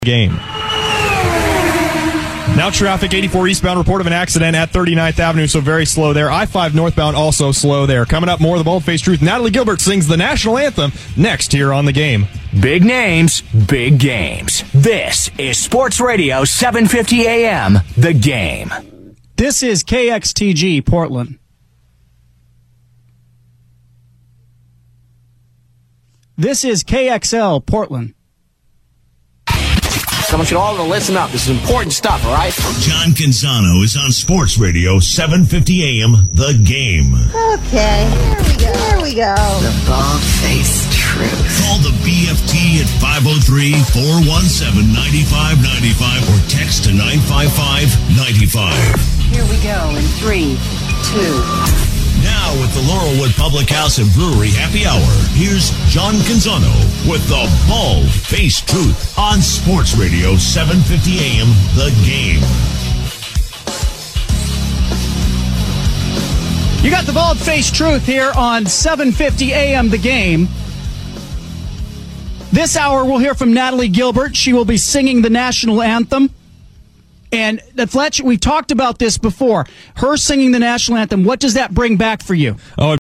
game. Now traffic, 84 eastbound, report of an accident at 39th Avenue, so very slow there. I-5 northbound, also slow there. Coming up, more of the Bald-Faced Truth. Natalie Gilbert sings the national anthem next here on The Game. Big names, big games. This is Sports Radio 750 AM, The Game. This is KXTG, Portland. This is KXL, Portland. Someone should all listen up. This is important stuff, all right? John Canzano is on Sports Radio 750 AM, The Game. Okay, here we go. The Bald-Faced Truth. Call the BFT at 503-417-9595 or text to 955-95. Here we go in 3, 2. Now with the Laurelwood Public House and Brewery Happy Hour, here's John Canzano with the Bald-Faced Truth on Sports Radio 750 AM, The Game. You got the Bald-Faced Truth here on 750 AM, The Game. This hour we'll hear from Natalie Gilbert. She will be singing the national anthem. And Fletch, we talked about this before. Her singing the national anthem, what does that bring back for you? Oh,